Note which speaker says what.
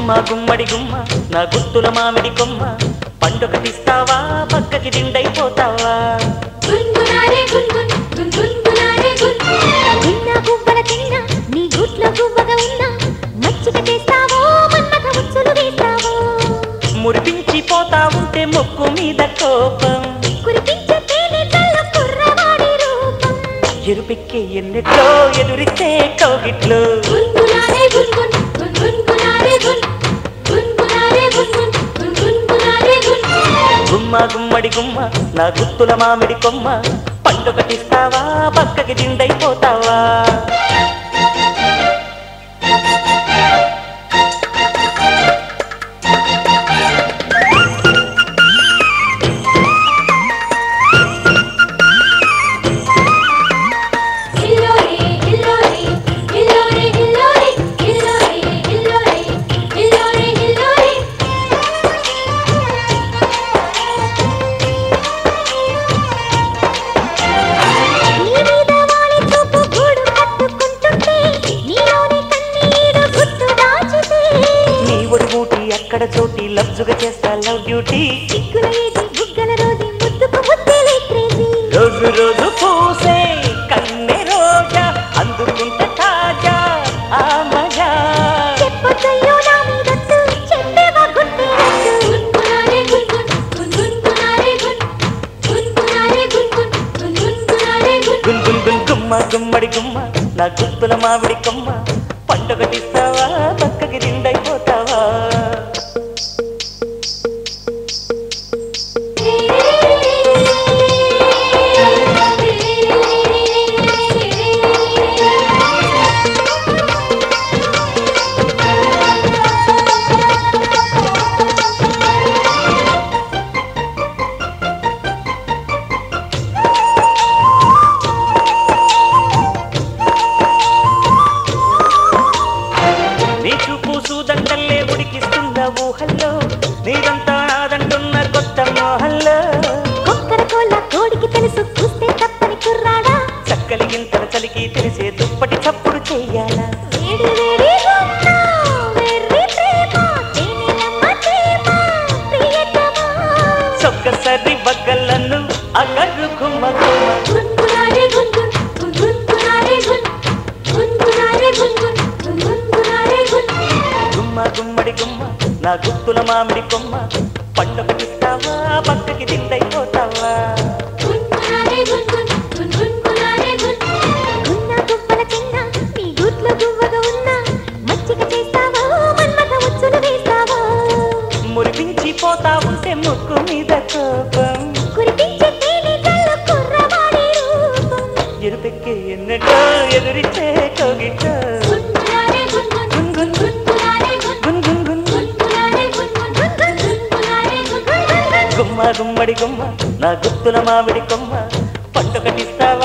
Speaker 1: గుమ్మడి గుమ్మ నా గుత్తుల మామిడి కొమ్మ పండుగటిస్తావా పక్కకి దిండైపోతావా
Speaker 2: గున్గునారే గున్గున్ గున్గునారే గున్ నిన్న గువ్వల తిన్న నీ గుట్ల గువ్వగా ఉన్నా మచ్చిక చేస్తావో మన్నక ముచ్చులు వేస్తావో
Speaker 1: మురిపించిపోతా ఉంటే ముక్కు మీద కోపం
Speaker 2: కురిపించే తేనె చల్ల కుర్రవాడి రూపం
Speaker 1: ఎరుపెక్కే ఎన్నెట్లో ఎదురిస్తే కౌగిట్లో
Speaker 2: గున్గునారే గున్గున్ గున్గునారే గున్ గున్గునారే గున్గున్ గున్గునారే గున్
Speaker 1: గుమ్మడి గుమ్మ నా గుత్తుల మామిడి కొమ్మ పండుగటిస్తావా పక్కకి దిండైపోతావా అక్కడ చోటి లబ్జుగా చేస్తా లవ్ డ్యూటీ రోజు రోజు పూసే కన్నె రోజా అందుకుంటే తాజా ఆ మజా గుమ్మడి గుమ్మ నా గుత్తుల మామిడి కొమ్మ పండుగటిస్తావా పక్కకి దిండైపోతావా దండల్లే ఉడికిస్తున్న ఊహల్లో నీదంతా నాదంటున్న కొత్త మోహల్లో
Speaker 2: కోడికి తెలుసు చూస్తే తప్పని కుర్రాడా
Speaker 1: చక్కలి గింతల చలికి తెలిసే దుప్పటి చప్పుడు చెయ్యాలా సొక్కసరి బగ్గలను అగరు గుమ్మ గుమ్మడి గుమ్మ నా గుత్తుల మామిడి కొమ్మ పండుగటిస్తావా పక్కకి దిండైపోతావా మురిపించిపోతా ఉంటే ముక్కు మీద కోపం ఎరుపెక్కే ఎన్నటో ఎదురిచ్చే కోగిట గుమ్మడి గుమ్మ నా గుత్తుల మామిడి కొమ్మ పండుగటిస్తావా